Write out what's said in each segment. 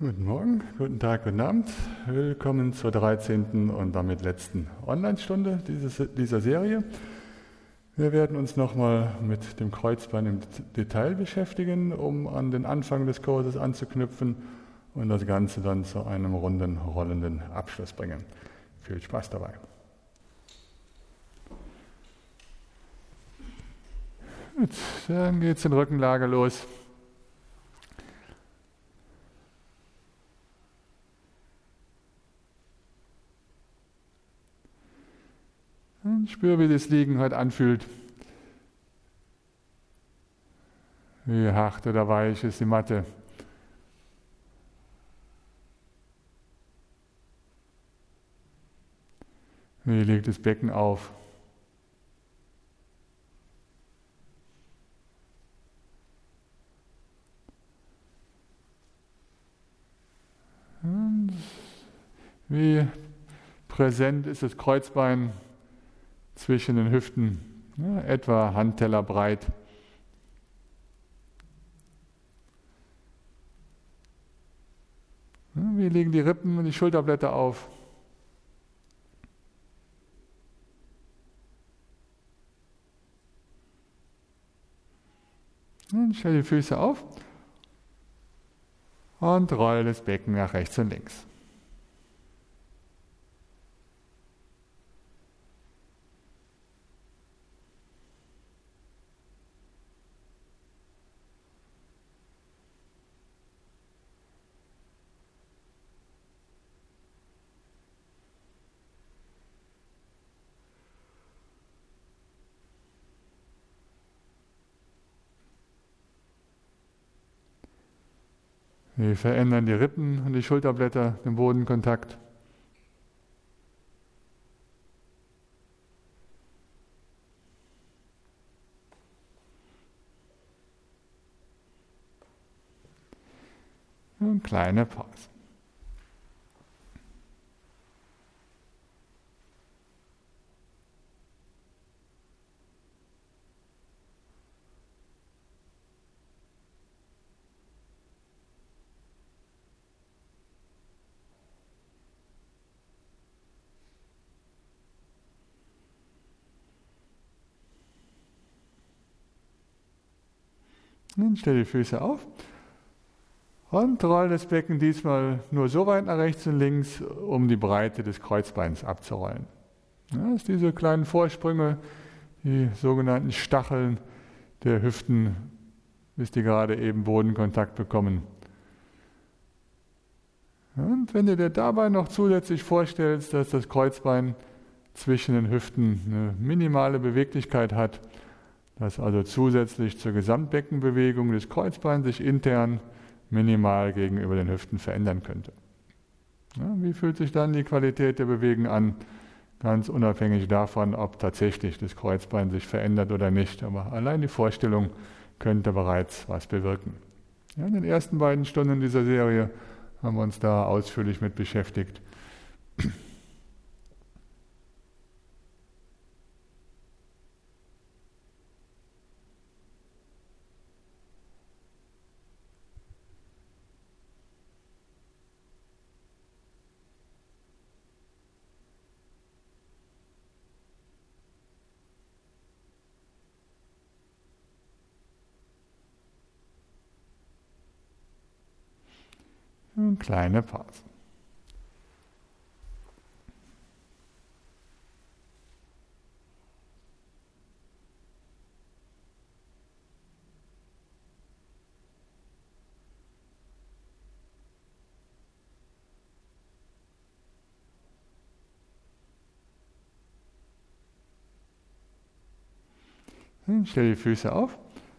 Guten Morgen, guten Tag, guten Abend. Willkommen zur 13. und damit letzten Online-Stunde dieser Serie. Wir werden uns nochmal mit dem Kreuzbein im Detail beschäftigen, um an den Anfang des Kurses anzuknüpfen und das Ganze dann zu einem runden, rollenden Abschluss bringen. Viel Spaß dabei. Gut, dann geht es in Rückenlage los. Und spür, wie das Liegen heute anfühlt. Wie hart oder weich ist die Matte. Wie liegt das Becken auf? Und wie präsent ist das Kreuzbein zwischen den Hüften, ja, etwa Handteller breit. Ja, wie liegen die Rippen und die Schulterblätter auf? Und stell die Füße auf und roll das Becken nach rechts und links. Wir verändern die Rippen und die Schulterblätter, den Bodenkontakt. Und kleine Pause. Dann stell die Füße auf und roll das Becken diesmal nur so weit nach rechts und links, um die Breite des Kreuzbeins abzurollen. Ja, das sind diese kleinen Vorsprünge, die sogenannten Stacheln der Hüften, bis die gerade eben Bodenkontakt bekommen. Und wenn du dir dabei noch zusätzlich vorstellst, dass das Kreuzbein zwischen den Hüften eine minimale Beweglichkeit hat, dass also zusätzlich zur Gesamtbeckenbewegung des Kreuzbeins sich intern minimal gegenüber den Hüften verändern könnte. Ja, wie fühlt sich dann die Qualität der Bewegung an? Ganz unabhängig davon, ob tatsächlich das Kreuzbein sich verändert oder nicht. Aber allein die Vorstellung könnte bereits was bewirken. Ja, in den ersten beiden Stunden dieser Serie haben wir uns da ausführlich mit beschäftigt. Und kleine Pause. Und stell die Füße auf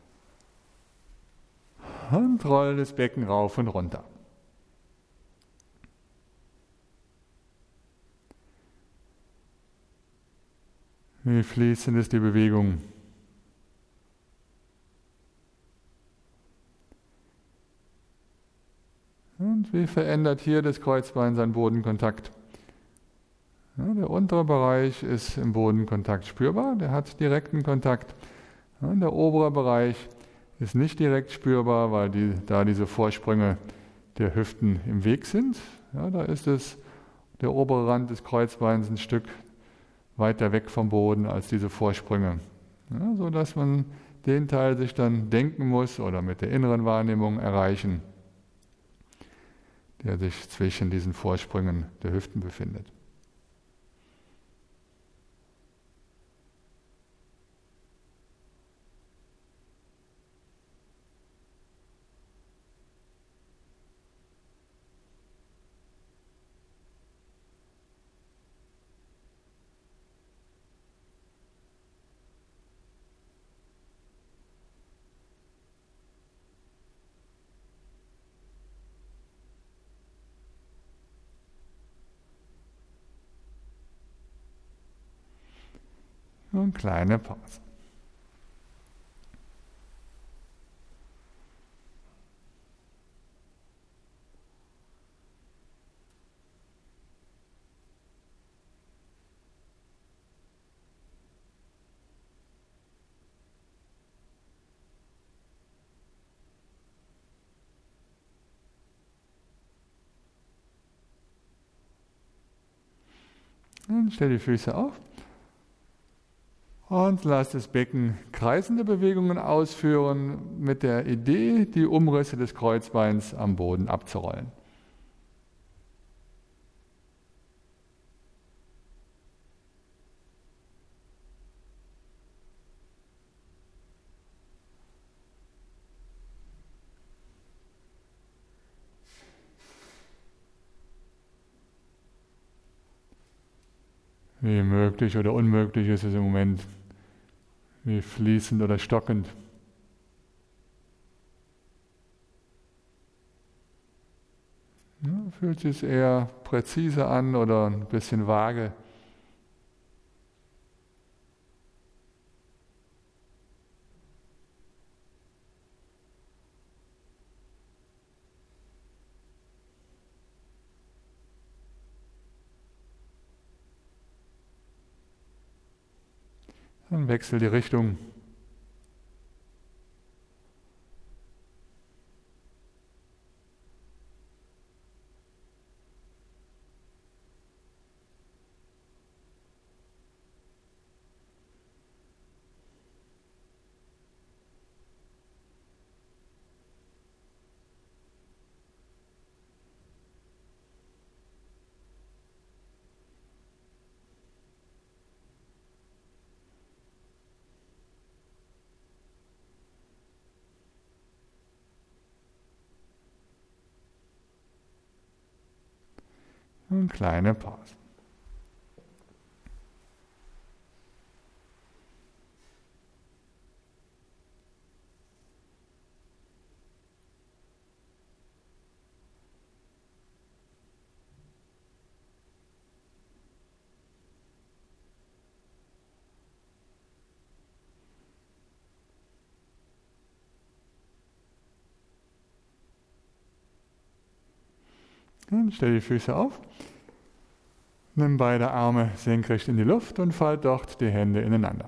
und roll das Becken rauf und runter. Wie fließend ist die Bewegung? Und wie verändert hier das Kreuzbein seinen Bodenkontakt? Ja, der untere Bereich ist im Bodenkontakt spürbar, der hat direkten Kontakt. Ja, der obere Bereich ist nicht direkt spürbar, weil da diese Vorsprünge der Hüften im Weg sind. Ja, da ist der obere Rand des Kreuzbeins ein Stück weiter weg vom Boden als diese Vorsprünge. Ja, sodass man den Teil sich dann denken muss oder mit der inneren Wahrnehmung erreichen, der sich zwischen diesen Vorsprüngen der Hüften befindet. Und kleine Pause. Und stell die Füße auf und lass das Becken kreisende Bewegungen ausführen mit der Idee, die Umrisse des Kreuzbeins am Boden abzurollen. Wie möglich oder unmöglich ist es im Moment, wie fließend oder stockend. Ja, fühlt sich eher präzise an oder ein bisschen vage? Dann wechsel die Richtung. Und kleine Pause. Dann stell die Füße auf. Nimm beide Arme senkrecht in die Luft und falt dort die Hände ineinander.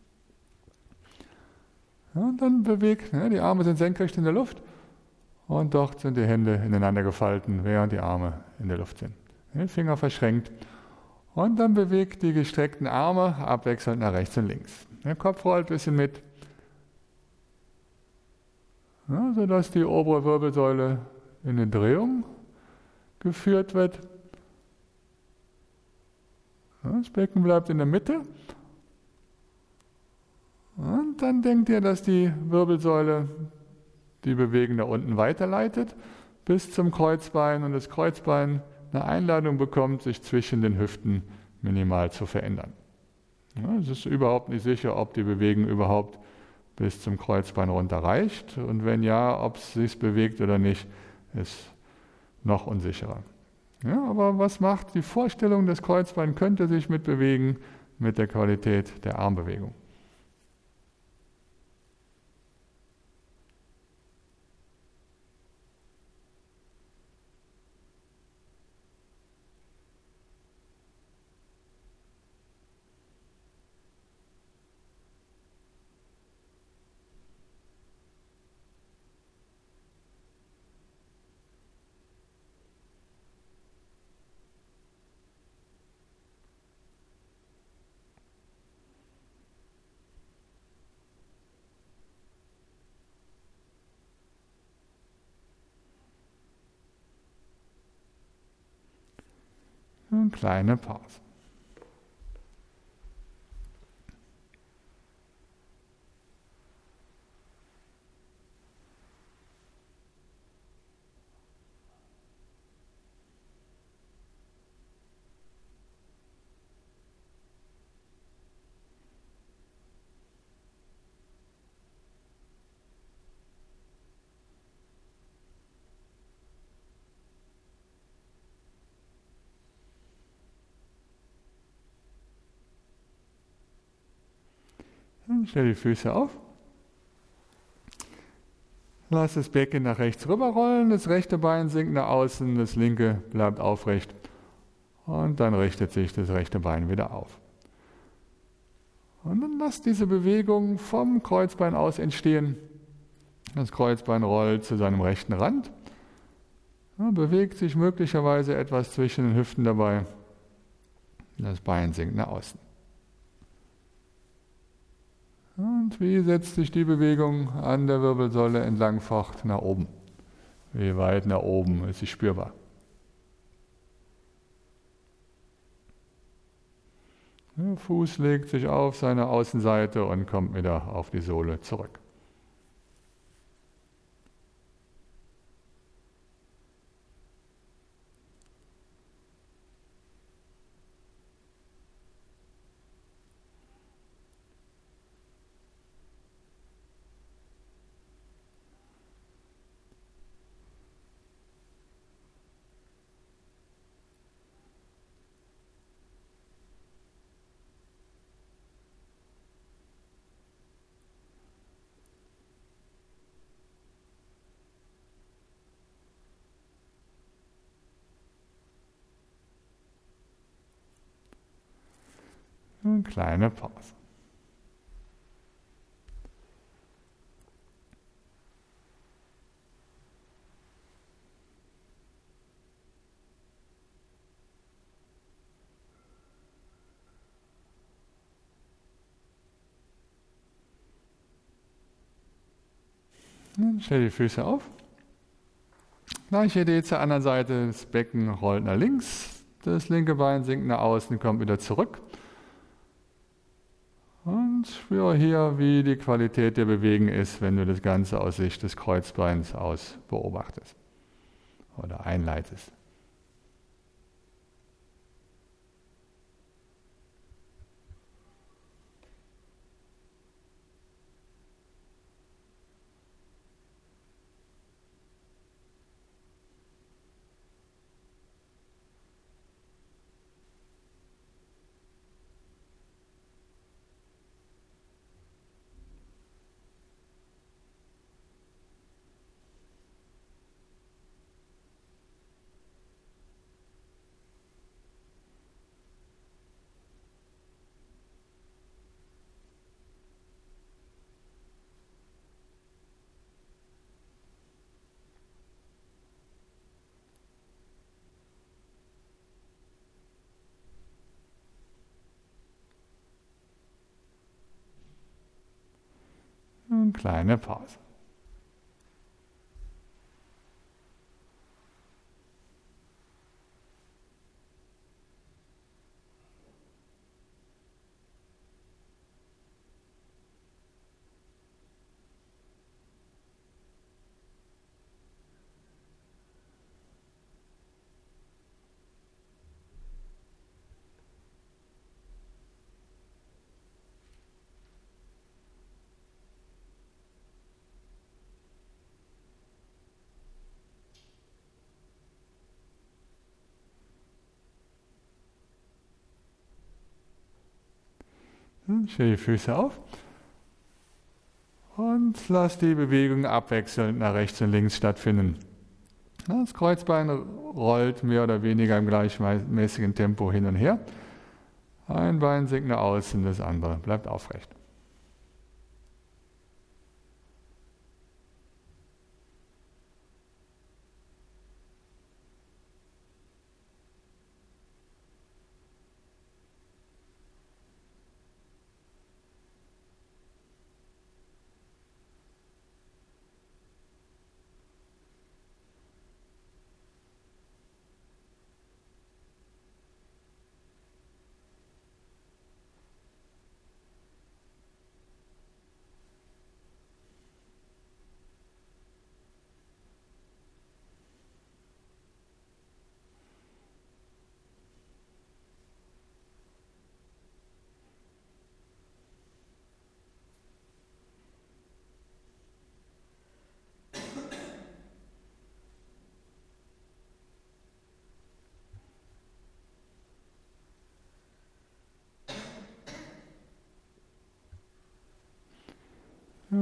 Ja, und dann beweg, die Arme sind senkrecht in der Luft und dort sind die Hände ineinander gefalten, während die Arme in der Luft sind. Die Finger verschränkt und dann bewegt die gestreckten Arme abwechselnd nach rechts und links. Der Kopf rollt ein bisschen mit, ja, sodass die obere Wirbelsäule in eine Drehung geführt wird. Das Becken bleibt in der Mitte. Und dann denkt ihr, dass die Wirbelsäule die Bewegung da unten weiterleitet bis zum Kreuzbein und das Kreuzbein eine Einladung bekommt, sich zwischen den Hüften minimal zu verändern. Ja, es ist überhaupt nicht sicher, ob die Bewegung überhaupt bis zum Kreuzbein runter reicht. Und wenn ja, ob es sich bewegt oder nicht, ist noch unsicherer. Ja, aber was macht die Vorstellung, das Kreuzbein könnte sich mitbewegen mit der Qualität der Armbewegung? Eine kleine Pause. Stell die Füße auf. Lass das Becken nach rechts rüberrollen, das rechte Bein sinkt nach außen, das linke bleibt aufrecht. Und dann richtet sich das rechte Bein wieder auf. Und dann lass diese Bewegung vom Kreuzbein aus entstehen. Das Kreuzbein rollt zu seinem rechten Rand. Bewegt sich möglicherweise etwas zwischen den Hüften dabei. Das Bein sinkt nach außen. Und wie setzt sich die Bewegung an der Wirbelsäule entlang fort nach oben? Wie weit nach oben ist sie spürbar? Der Fuß legt sich auf seine Außenseite und kommt wieder auf die Sohle zurück. Eine kleine Pause. Stell die Füße auf. Gleiche Idee zur anderen Seite. Das Becken rollt nach links. Das linke Bein sinkt nach außen, kommt wieder zurück. Und spüre hier, wie die Qualität der Bewegung ist, wenn du das Ganze aus Sicht des Kreuzbeins aus beobachtest oder einleitest. Eine kleine Pause. Stell die Füße auf und lass die Bewegung abwechselnd nach rechts und links stattfinden. Das Kreuzbein rollt mehr oder weniger im gleichmäßigen Tempo hin und her. Ein Bein sinkt nach außen, das andere bleibt aufrecht.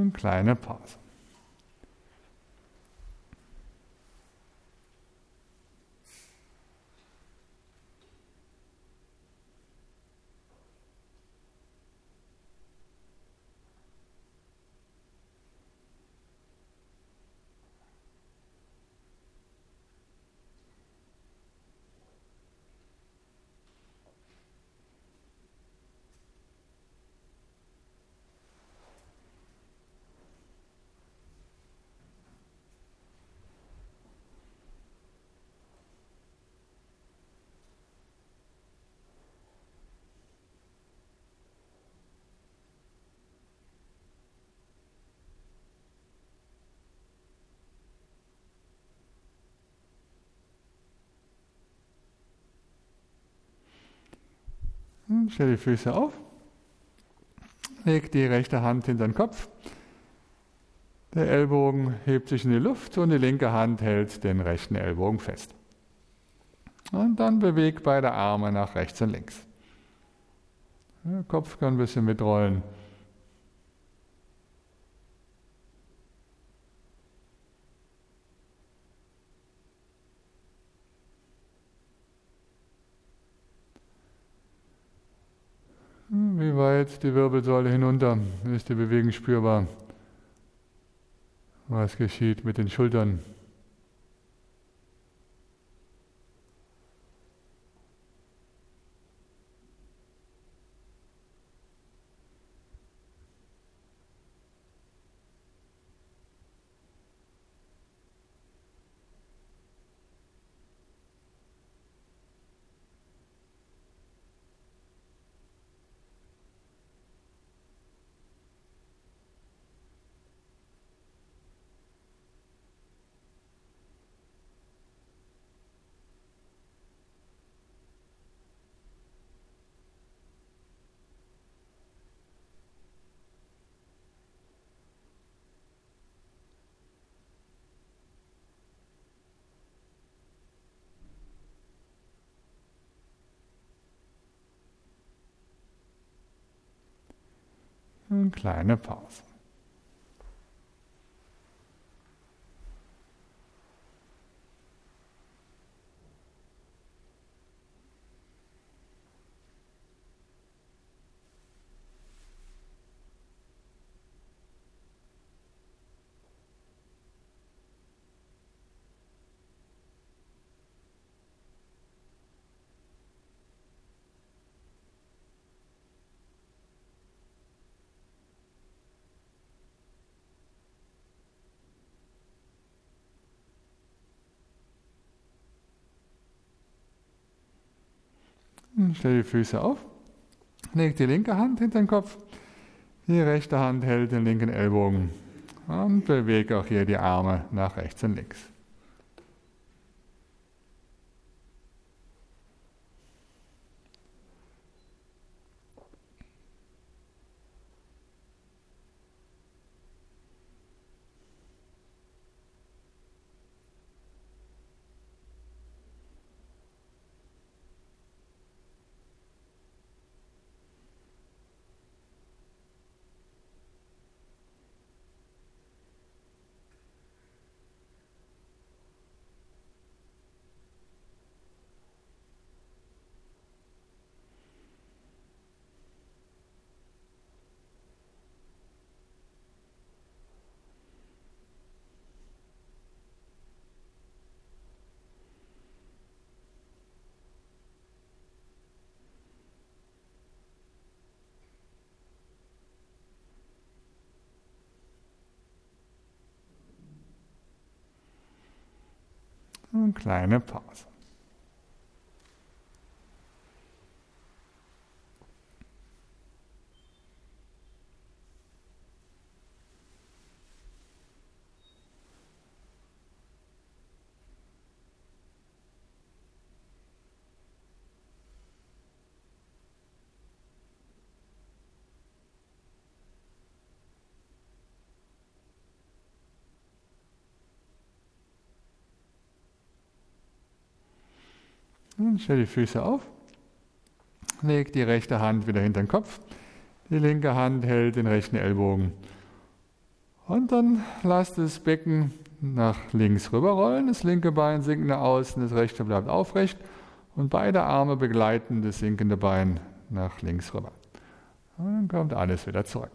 Eine kleine Pause. Stell die Füße auf, leg die rechte Hand hinter den Kopf, der Ellbogen hebt sich in die Luft und die linke Hand hält den rechten Ellbogen fest. Und dann beweg beide Arme nach rechts und links. Der Kopf kann ein bisschen mitrollen. Wie weit die Wirbelsäule hinunter? Ist die Bewegung spürbar? Was geschieht mit den Schultern? Eine kleine Pause. Stell die Füße auf, leg die linke Hand hinter den Kopf, die rechte Hand hält den linken Ellbogen und bewege auch hier die Arme nach rechts und links. Eine kleine Pause. Und stell die Füße auf, leg die rechte Hand wieder hinter den Kopf, die linke Hand hält den rechten Ellbogen Und dann lasst das Becken nach links rüberrollen, das linke Bein sinkt nach außen, das rechte bleibt aufrecht und beide Arme begleiten das sinkende Bein nach links rüber. Und dann kommt alles wieder zurück.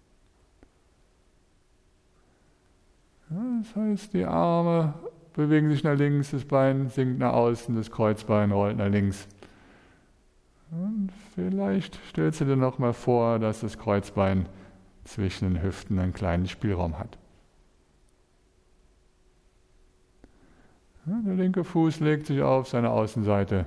Ja, das heißt, die Arme bewegen sich nach links, das Bein sinkt nach außen, das Kreuzbein rollt nach links. Und vielleicht stellst du dir noch mal vor, dass das Kreuzbein zwischen den Hüften einen kleinen Spielraum hat. Ja, der linke Fuß legt sich auf seine Außenseite.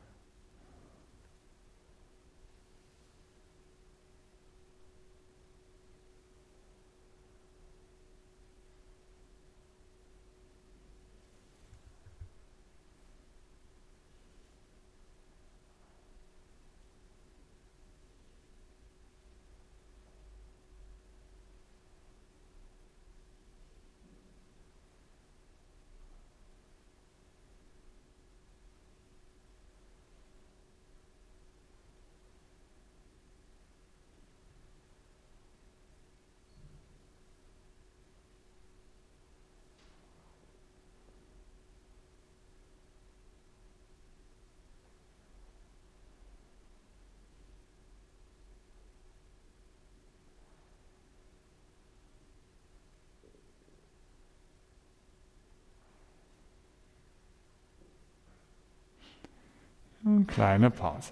Eine kleine Pause.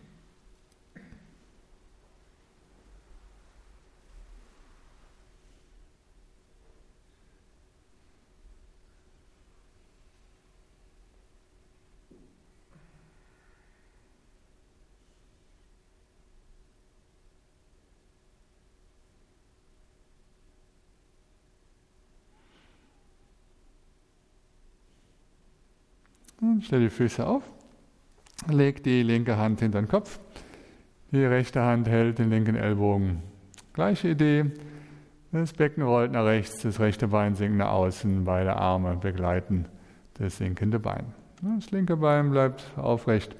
Und stell die Füße auf, leg die linke Hand hinter den Kopf, die rechte Hand hält den linken Ellbogen. Gleiche Idee, das Becken rollt nach rechts, das rechte Bein sinkt nach außen, beide Arme begleiten das sinkende Bein. Das linke Bein bleibt aufrecht,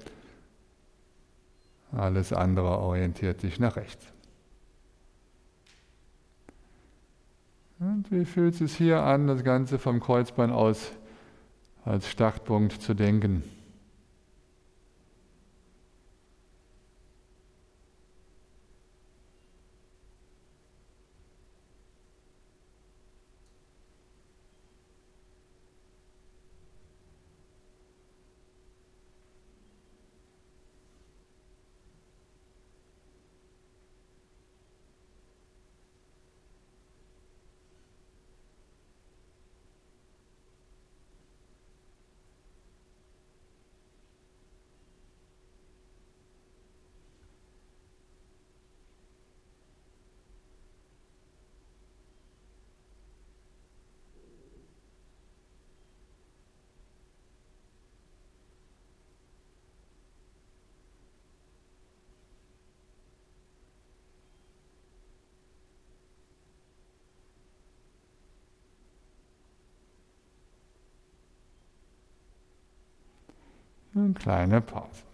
alles andere orientiert sich nach rechts. Und wie fühlt es hier an, das Ganze vom Kreuzbein aus als Startpunkt zu denken? Eine kleine Pause.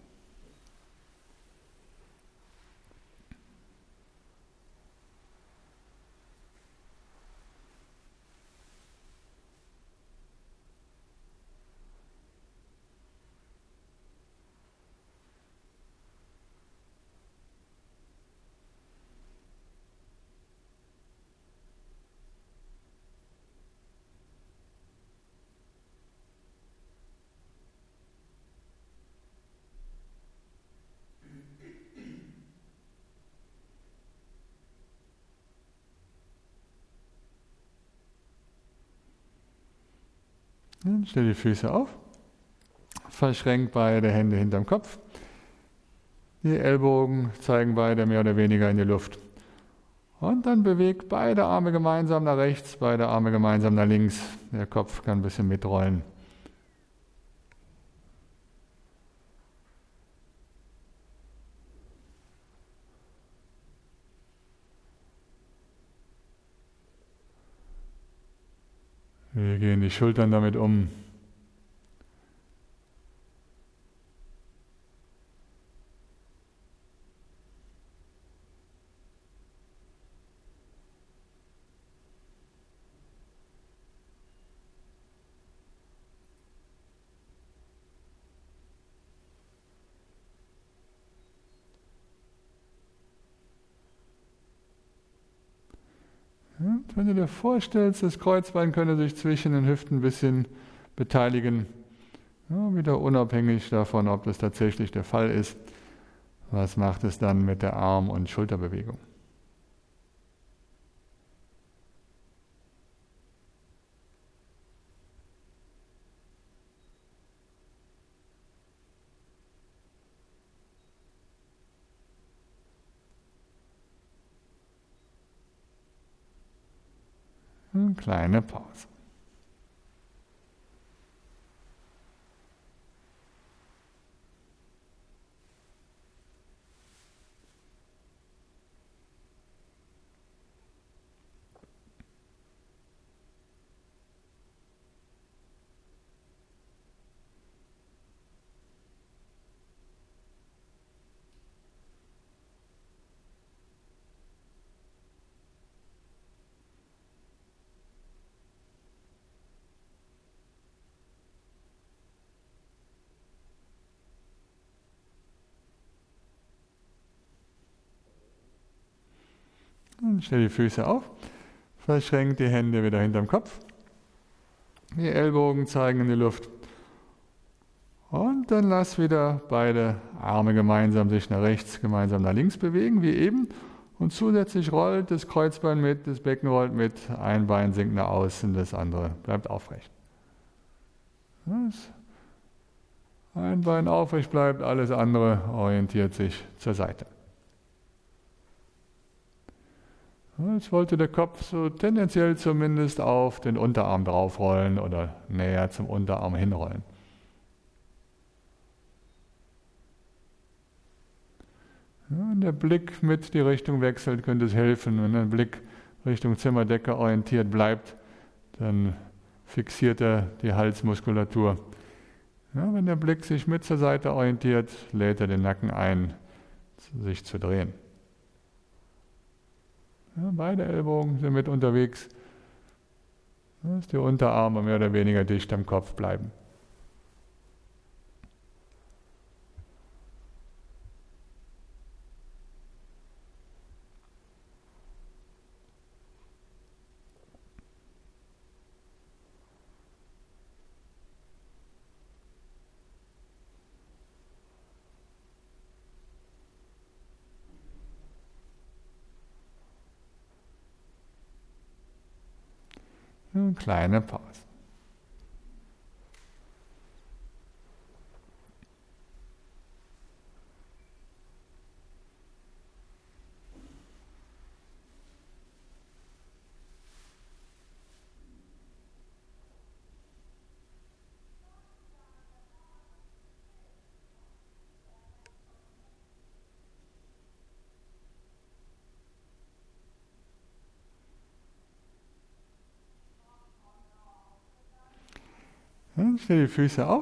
Dann stell die Füße auf, verschränk beide Hände hinterm Kopf. Die Ellbogen zeigen beide mehr oder weniger in die Luft. Und dann bewegt beide Arme gemeinsam nach rechts, beide Arme gemeinsam nach links. Der Kopf kann ein bisschen mitrollen. Wie gehen die Schultern damit um? Wenn du dir vorstellst, das Kreuzbein könnte sich zwischen den Hüften ein bisschen beteiligen, ja, wieder unabhängig davon, ob das tatsächlich der Fall ist, was macht es dann mit der Arm- und Schulterbewegung? Eine kleine Pause. Dann stell die Füße auf, verschränk die Hände wieder hinterm Kopf, die Ellbogen zeigen in die Luft und dann lass wieder beide Arme gemeinsam sich nach rechts, gemeinsam nach links bewegen, wie eben. Und zusätzlich rollt das Kreuzbein mit, das Becken rollt mit, ein Bein sinkt nach außen, das andere bleibt aufrecht. Ein Bein aufrecht bleibt, alles andere orientiert sich zur Seite. Jetzt wollte der Kopf so tendenziell zumindest auf den Unterarm draufrollen oder näher zum Unterarm hinrollen. Ja, wenn der Blick mit die Richtung wechselt, könnte es helfen. Wenn der Blick Richtung Zimmerdecke orientiert bleibt, dann fixiert er die Halsmuskulatur. Ja, wenn der Blick sich mit zur Seite orientiert, lädt er den Nacken ein, sich zu drehen. Ja, beide Ellbogen sind mit unterwegs, dass die Unterarme mehr oder weniger dicht am Kopf bleiben. Eine kleine Pause. Ja, stell die Füße auf.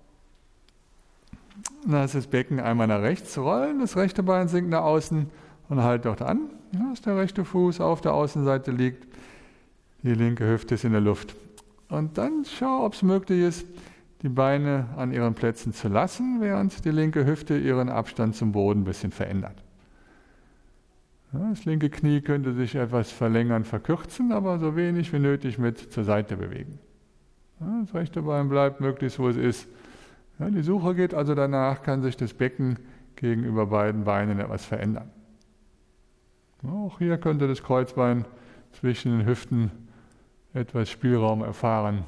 Lass das Becken einmal nach rechts rollen, das rechte Bein sinkt nach außen und halt dort an, dass der rechte Fuß auf der Außenseite liegt. Die linke Hüfte ist in der Luft. Und dann schau, ob es möglich ist, die Beine an ihren Plätzen zu lassen, während die linke Hüfte ihren Abstand zum Boden ein bisschen verändert. Ja, das linke Knie könnte sich etwas verlängern, verkürzen, aber so wenig wie nötig mit zur Seite bewegen. Ja, das rechte Bein bleibt möglichst, wo es ist. Ja, die Suche geht also danach, kann sich das Becken gegenüber beiden Beinen etwas verändern. Ja, auch hier könnte das Kreuzbein zwischen den Hüften etwas Spielraum erfahren.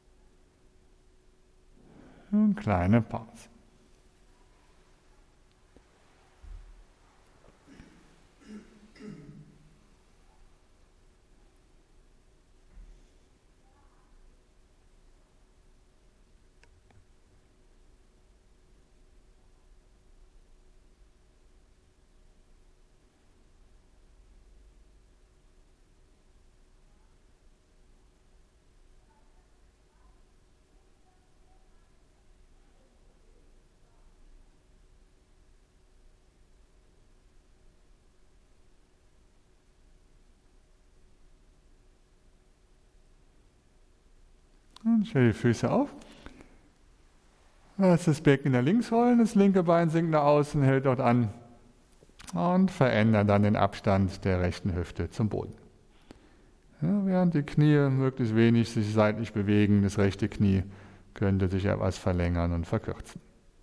Eine kleine Pause. Stell die Füße auf. Lass das Becken nach links rollen, das linke Bein sinkt nach außen, hält dort an und verändert dann den Abstand der rechten Hüfte zum Boden. Ja, während die Knie möglichst wenig sich seitlich bewegen, das rechte Knie könnte sich etwas verlängern und verkürzen.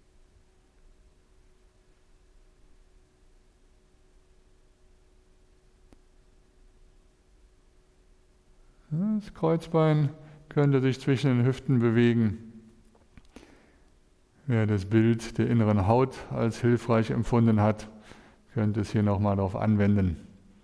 Das Kreuzbein könnte sich zwischen den Hüften bewegen. Wer das Bild der inneren Haut als hilfreich empfunden hat, könnte es hier nochmal darauf anwenden.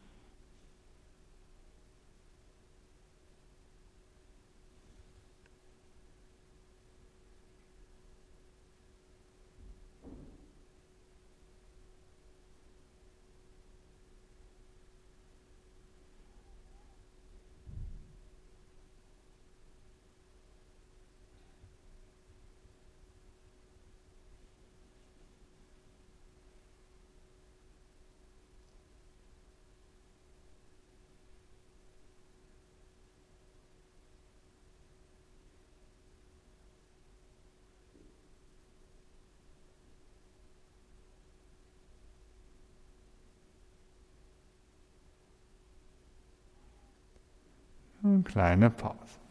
Eine kleine Pause.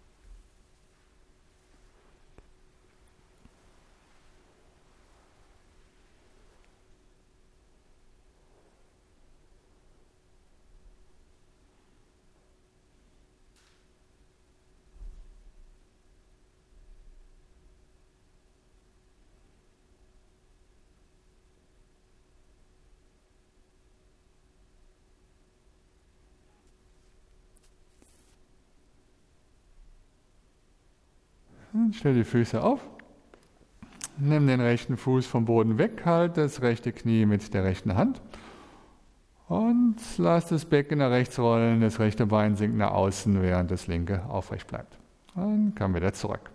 Stell die Füße auf. Nimm den rechten Fuß vom Boden weg, halt das rechte Knie mit der rechten Hand und lass das Becken nach rechts rollen, das rechte Bein sinkt nach außen, während das linke aufrecht bleibt. Dann komm wieder zurück.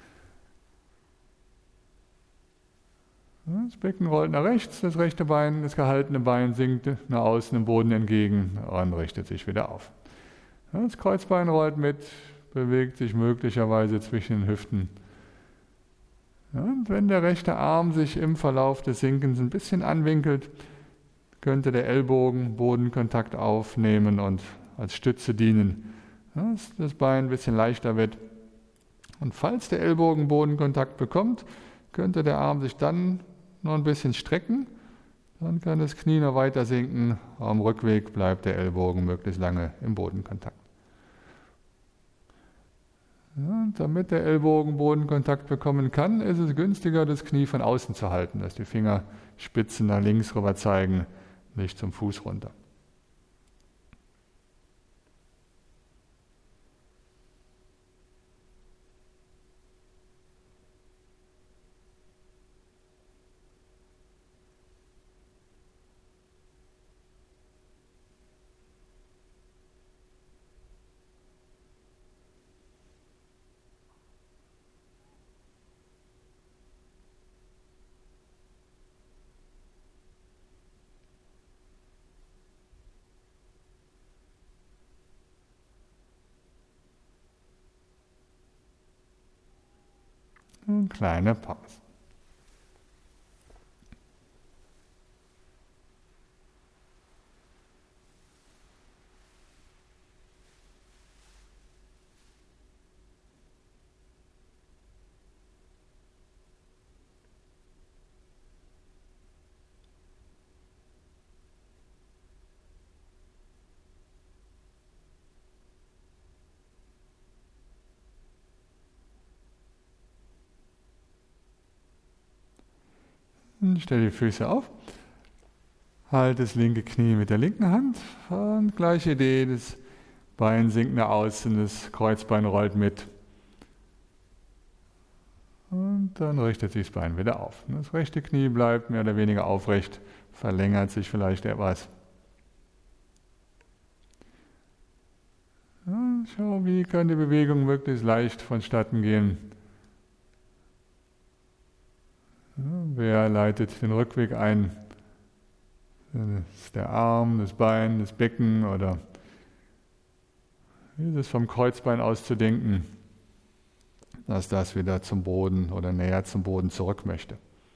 Das Becken rollt nach rechts, das rechte Bein, das gehaltene Bein sinkt nach außen dem Boden entgegen und richtet sich wieder auf. Das Kreuzbein rollt mit, bewegt sich möglicherweise zwischen den Hüften. Ja, und wenn der rechte Arm sich im Verlauf des Sinkens ein bisschen anwinkelt, könnte der Ellbogen Bodenkontakt aufnehmen und als Stütze dienen, dass das Bein ein bisschen leichter wird. Und falls der Ellbogen Bodenkontakt bekommt, könnte der Arm sich dann noch ein bisschen strecken, dann kann das Knie noch weiter sinken. Am Rückweg bleibt der Ellbogen möglichst lange im Bodenkontakt. Ja, damit der Ellbogen Bodenkontakt bekommen kann, ist es günstiger, das Knie von außen zu halten, dass die Fingerspitzen nach links rüber zeigen, nicht zum Fuß runter. Eine kleine Pause. Stell die Füße auf, halt das linke Knie mit der linken Hand und gleiche Idee, das Bein sinkt nach außen, das Kreuzbein rollt mit und dann richtet sich das Bein wieder auf. Das rechte Knie bleibt mehr oder weniger aufrecht, verlängert sich vielleicht etwas. Ja, schau, wie kann die Bewegung möglichst leicht vonstatten gehen. Ja, wer leitet den Rückweg ein? Ist der Arm, das Bein, das Becken oder ist es vom Kreuzbein aus zu denken? dass das wieder zum Boden oder näher zum Boden zurück möchte.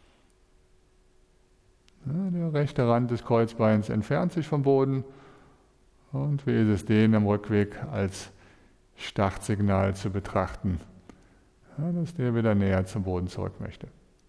Ja, der rechte Rand des Kreuzbeins entfernt sich vom Boden und wie ist es den am Rückweg als Startsignal zu betrachten, ja, dass der wieder näher zum Boden zurück möchte.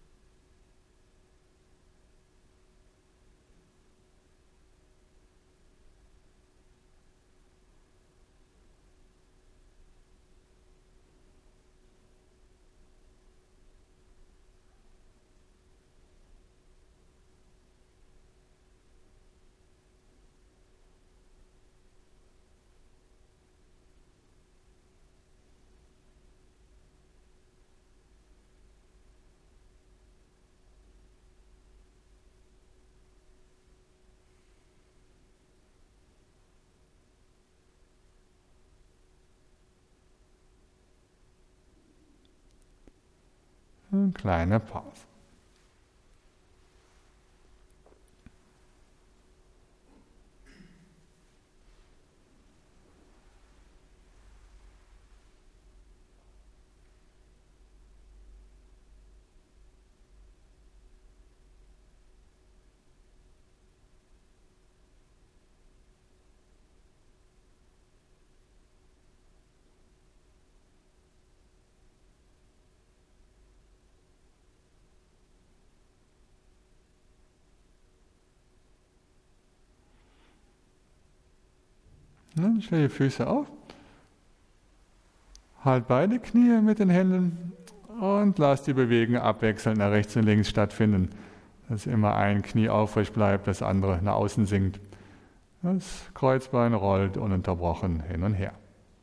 Eine kleine Pause. Stell die Füße auf, halt beide Knie mit den Händen und lass die Bewegung abwechselnd nach rechts und links stattfinden, dass immer ein Knie aufrecht bleibt, das andere nach außen sinkt. Das Kreuzbein rollt ununterbrochen hin und her.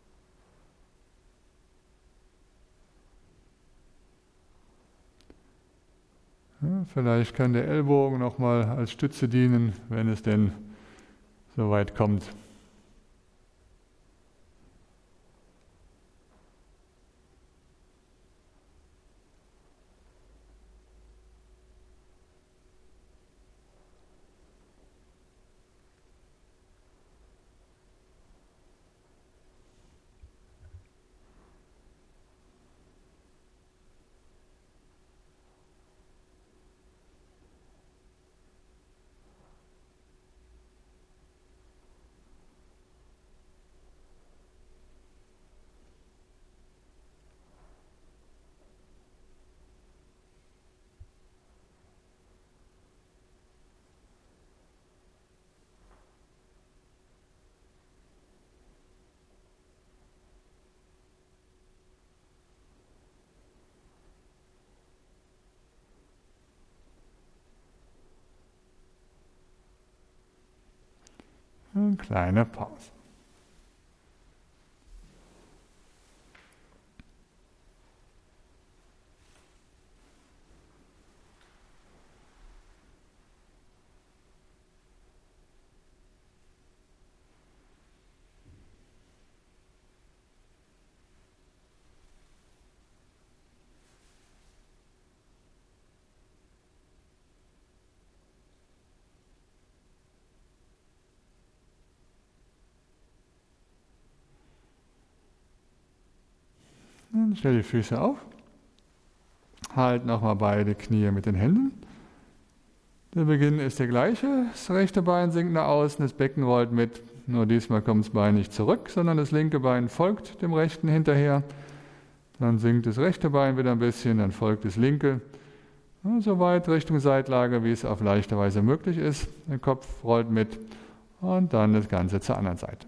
Ja, vielleicht kann der Ellbogen nochmal als Stütze dienen, wenn es denn so weit kommt. Eine kleine Pause. Dann stell die Füße auf. Halt nochmal beide Knie mit den Händen. Der Beginn ist der gleiche. Das rechte Bein sinkt nach außen, das Becken rollt mit. Nur diesmal kommt das Bein nicht zurück, sondern das linke Bein folgt dem rechten hinterher. Dann sinkt das rechte Bein wieder ein bisschen, dann folgt das linke. So weit Richtung Seitlage, wie es auf leichte Weise möglich ist. Der Kopf rollt mit und dann das Ganze zur anderen Seite.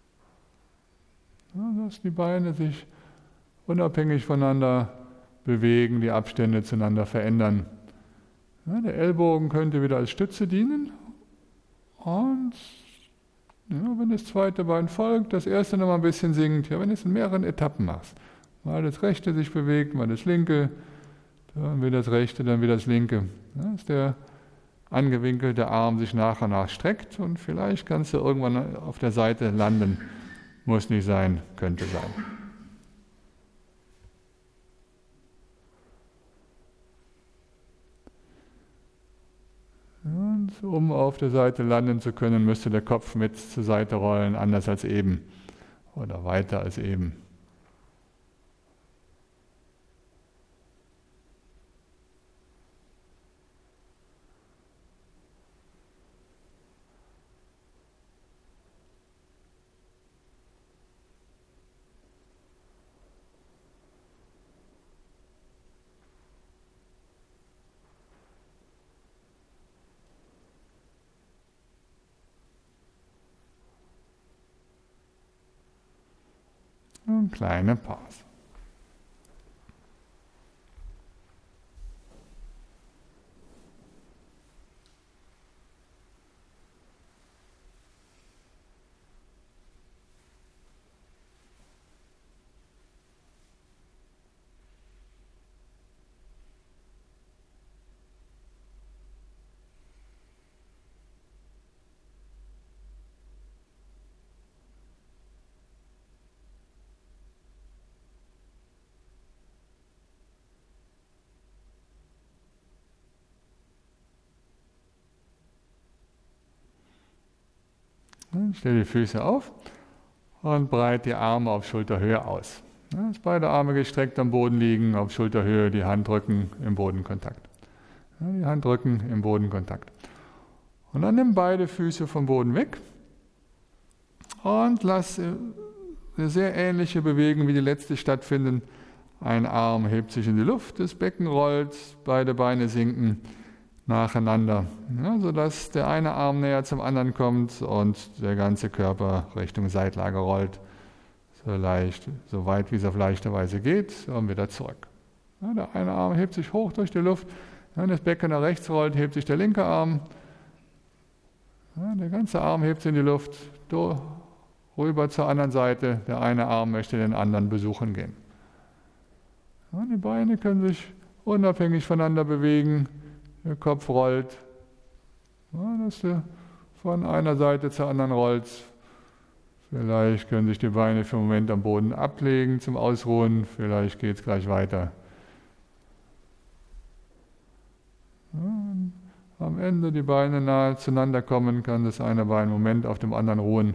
Dass die Beine sich unabhängig voneinander bewegen, die Abstände zueinander verändern. Ja, der Ellbogen könnte wieder als Stütze dienen und ja, wenn das zweite Bein folgt, das erste noch mal ein bisschen sinkt, ja, wenn du es in mehreren Etappen machst, mal das rechte sich bewegt, mal das linke, dann wieder das rechte, dann wieder das linke, ja, dass der angewinkelte Arm sich nach und nach streckt und vielleicht kannst du irgendwann auf der Seite landen, muss nicht sein, könnte sein. Und um auf der Seite landen zu können, müsste der Kopf mit zur Seite rollen, anders als eben oder weiter als eben. Eine kleine Pause. Stell die Füße auf und breite die Arme auf Schulterhöhe aus. Dass beide Arme gestreckt am Boden liegen, auf Schulterhöhe, die Handrücken im Bodenkontakt. Die Handrücken im Bodenkontakt. Und dann nimm beide Füße vom Boden weg und lass eine sehr ähnliche Bewegung wie die letzte stattfinden. Ein Arm hebt sich in die Luft, das Becken rollt, beide Beine sinken nacheinander, sodass der eine Arm näher zum anderen kommt und der ganze Körper Richtung Seitlage rollt. So leicht, so weit wie es auf leichte Weise geht und wieder zurück. Der eine Arm hebt sich hoch durch die Luft, wenn das Becken nach rechts rollt, hebt sich der linke Arm. Der ganze Arm hebt sich in die Luft, rüber zur anderen Seite. Der eine Arm möchte den anderen besuchen gehen. Die Beine können sich unabhängig voneinander bewegen. Der Kopf rollt, dass du von einer Seite zur anderen rollst. Vielleicht können sich die Beine für einen Moment am Boden ablegen zum Ausruhen. Vielleicht geht es gleich weiter. Am Ende die Beine nahe zueinander kommen, kann das eine Bein einen Moment auf dem anderen ruhen.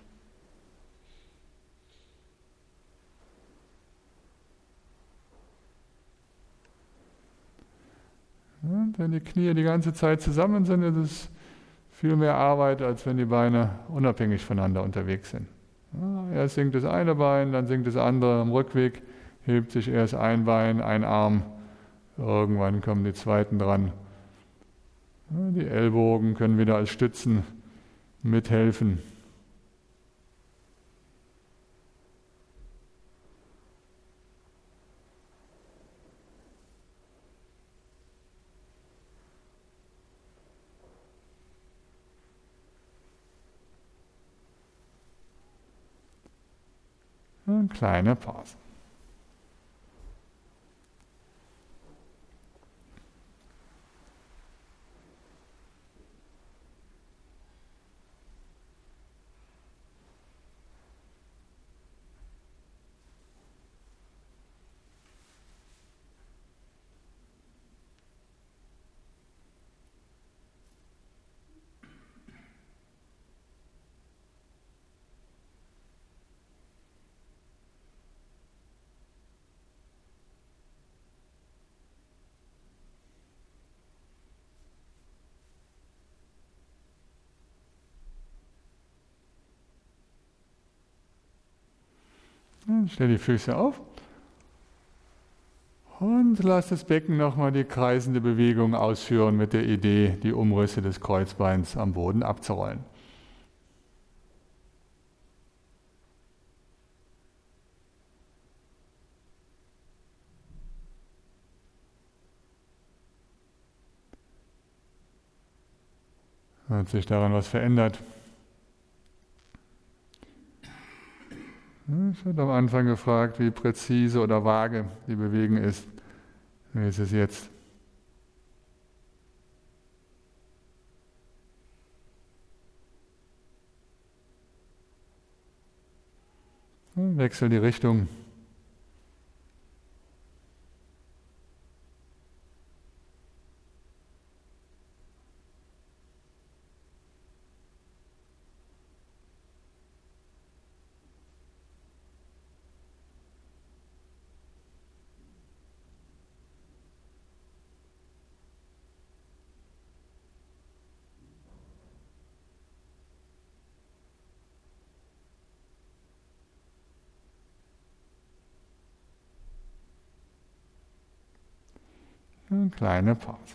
Und wenn die Knie die ganze Zeit zusammen sind, ist es viel mehr Arbeit, als wenn die Beine unabhängig voneinander unterwegs sind. Erst sinkt das eine Bein, dann sinkt das andere. Am Rückweg hebt sich erst ein Bein, ein Arm. Irgendwann kommen die zweiten dran. Die Ellbogen können wieder als Stützen mithelfen. Eine kleine Pause. Stell die Füße auf und lass das Becken nochmal die kreisende Bewegung ausführen mit der Idee, die Umrisse des Kreuzbeins am Boden abzurollen. Hat sich daran was verändert? Ich hatte am Anfang gefragt, wie präzise oder vage die Bewegung ist. Wie ist es jetzt? Wechsel die Richtung. Eine kleine Pause.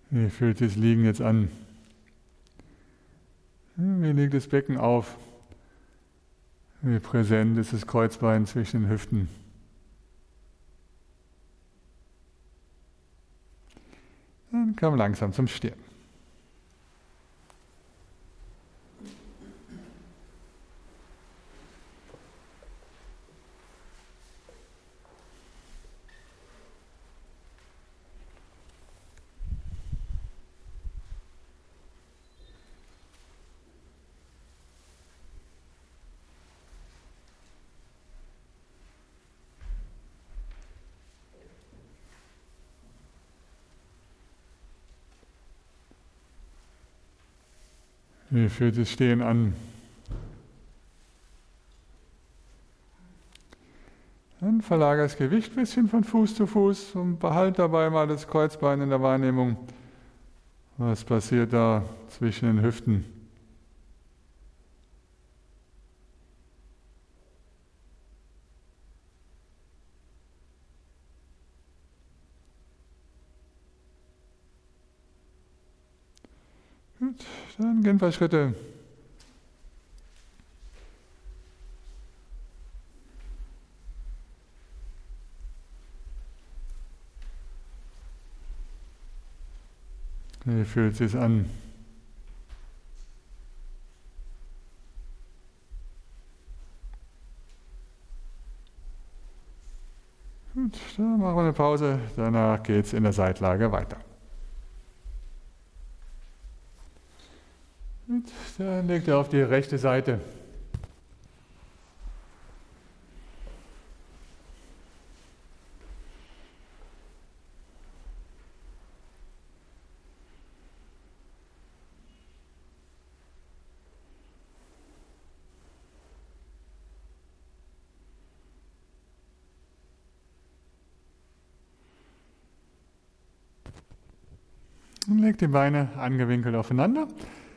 Wie fühlt sich das Liegen jetzt an? Wie liegt das Becken auf? Wie präsent ist das Kreuzbein zwischen den Hüften? Dann komm langsam zum Stehen. Wie fühlt sich Stehen an? Dann verlagere das Gewicht ein bisschen von Fuß zu Fuß und behalte dabei mal das Kreuzbein in der Wahrnehmung. Was passiert da zwischen den Hüften? Gut, dann gehen ein paar Schritte. Wie fühlt es sich an? Gut, dann machen wir eine Pause. Danach geht es in der Seitlage weiter. Gut, dann legt ihr auf die rechte Seite. Und legt die Beine angewinkelt aufeinander.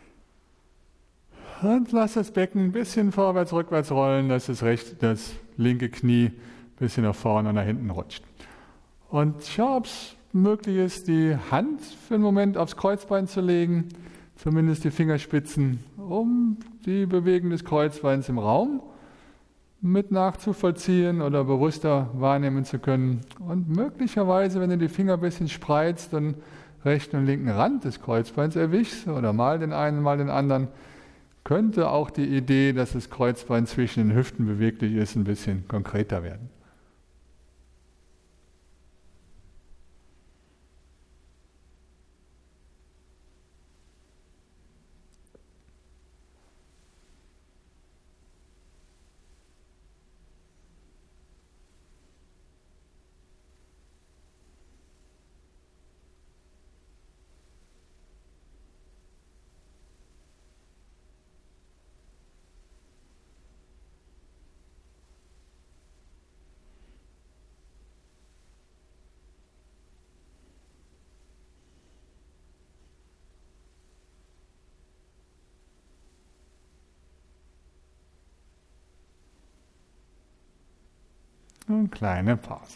Und lasst das Becken ein bisschen vorwärts, rückwärts rollen, dass das linke Knie ein bisschen nach vorne und nach hinten rutscht. Und schau, ob es möglich ist, die Hand für einen Moment aufs Kreuzbein zu legen, zumindest die Fingerspitzen, um die Bewegung des Kreuzbeins im Raum mit nachzuvollziehen oder bewusster wahrnehmen zu können. Und möglicherweise, wenn du die Finger ein bisschen spreizt und rechten und linken Rand des Kreuzbeins erwischst oder mal den einen, mal den anderen, könnte auch die Idee, dass das Kreuzbein zwischen den Hüften beweglich ist, ein bisschen konkreter werden. Eine kleine Pause.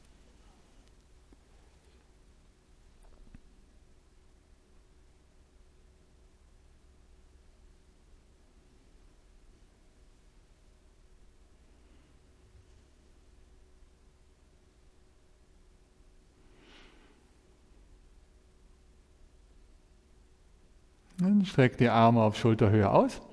Dann streck die Arme auf Schulterhöhe aus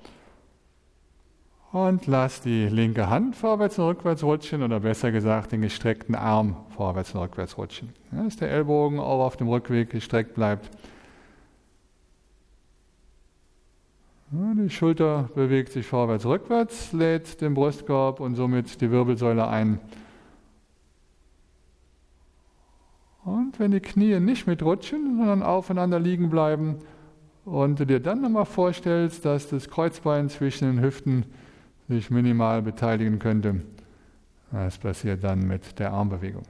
und lass die linke Hand vorwärts und rückwärts rutschen oder besser gesagt den gestreckten Arm vorwärts und rückwärts rutschen. Ja, dass der Ellbogen auch auf dem Rückweg gestreckt bleibt. Ja, die Schulter bewegt sich vorwärts, rückwärts, lädt den Brustkorb und somit die Wirbelsäule ein. Und wenn die Knie nicht mitrutschen, sondern aufeinander liegen bleiben und du dir dann nochmal vorstellst, dass das Kreuzbein zwischen den Hüften sich minimal beteiligen könnte, was passiert dann mit der Armbewegung?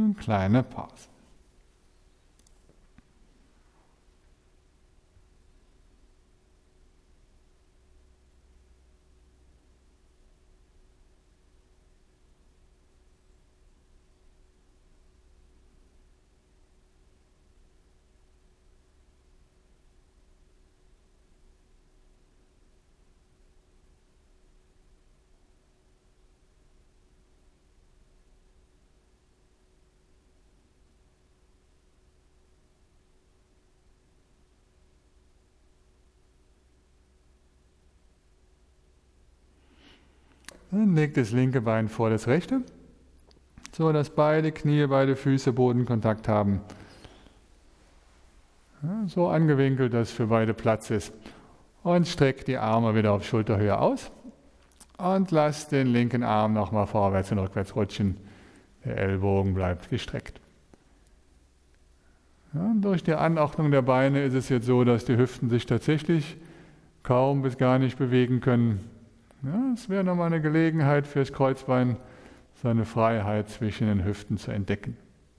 Eine kleine Pause. Dann legt das linke Bein vor das rechte, so dass beide Knie, beide Füße Bodenkontakt haben. Ja, so angewinkelt, dass für beide Platz ist. Und streckt die Arme wieder auf Schulterhöhe aus und lasst den linken Arm nochmal vorwärts und rückwärts rutschen. Der Ellbogen bleibt gestreckt. Ja, durch die Anordnung der Beine ist es jetzt so, dass die Hüften sich tatsächlich kaum bis gar nicht bewegen können. Ja, es wäre nochmal eine Gelegenheit fürs Kreuzbein, seine Freiheit zwischen den Hüften zu entdecken.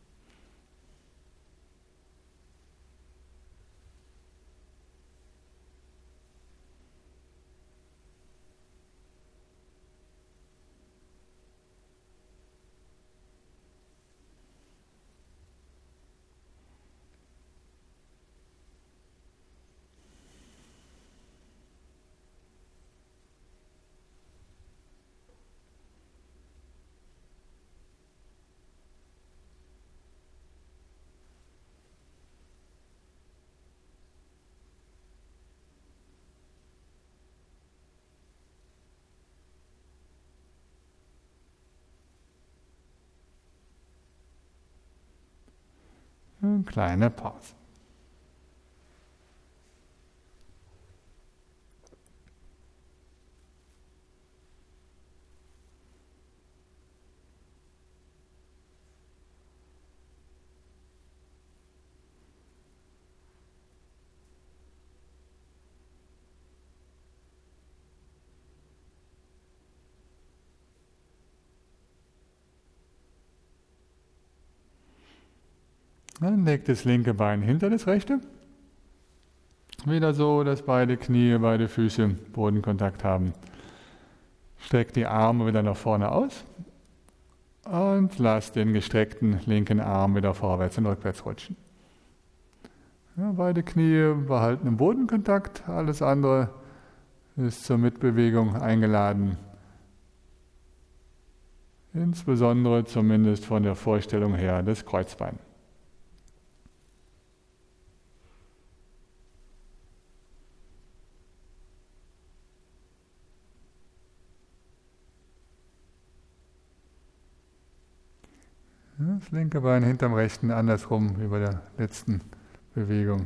Eine kleine Pause. Dann legt das linke Bein hinter das rechte. Wieder so, dass beide Knie, beide Füße Bodenkontakt haben. Streckt die Arme wieder nach vorne aus und lasst den gestreckten linken Arm wieder vorwärts und rückwärts rutschen. Ja, beide Knie behalten im Bodenkontakt, alles andere ist zur Mitbewegung eingeladen. Insbesondere zumindest von der Vorstellung her das Kreuzbein. Das linke Bein hinterm rechten, andersrum wie bei der letzten Bewegung.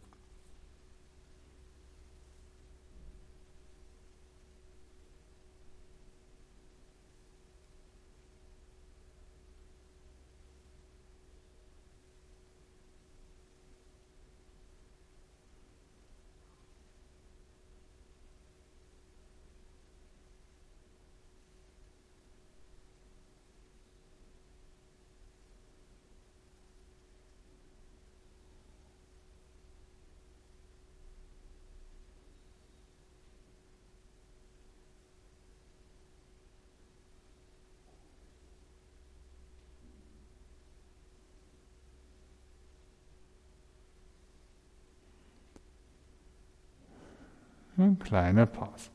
Eine kleine Pause.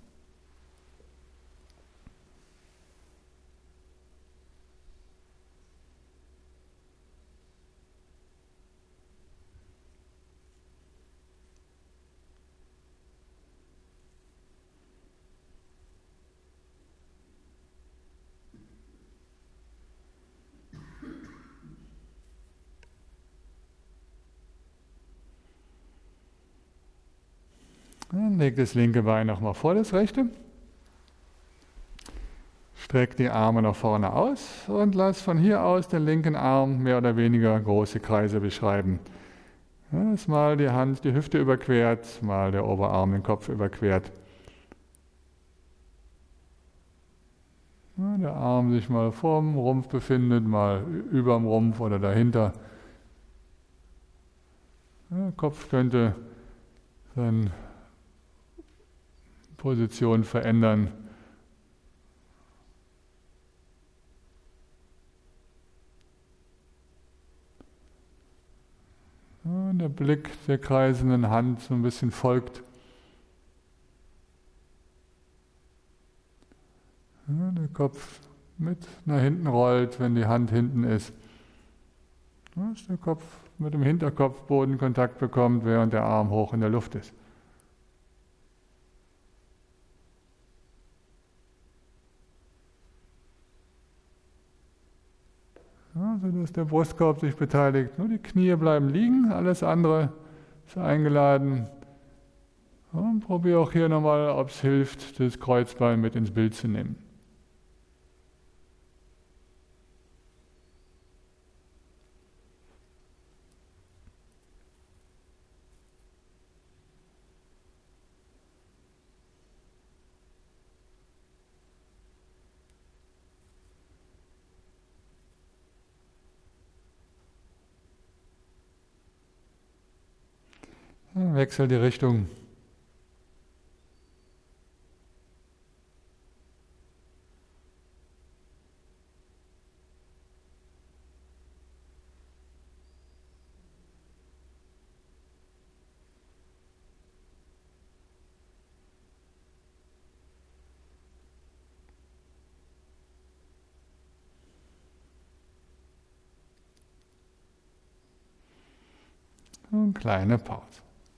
Dann legt das linke Bein nochmal vor das rechte. Streckt die Arme nach vorne aus und lasst von hier aus den linken Arm mehr oder weniger große Kreise beschreiben. Ja, ist mal die Hand die Hüfte überquert, mal der Oberarm den Kopf überquert. Ja, der Arm sich mal vorm Rumpf befindet, mal überm Rumpf oder dahinter. Ja, der Kopf könnte seine Position verändern. Ja, der Blick der kreisenden Hand so ein bisschen folgt. Ja, der Kopf mit nach hinten rollt, wenn die Hand hinten ist. Ja, dass der Kopf mit dem Hinterkopfboden Kontakt bekommt, während der Arm hoch in der Luft ist. Ja, sodass der Brustkorb sich beteiligt. Nur die Knie bleiben liegen, alles andere ist eingeladen. Und probiere auch hier nochmal, ob es hilft, das Kreuzbein mit ins Bild zu nehmen. Ja, wechsel die Richtung. Und kleine Pause.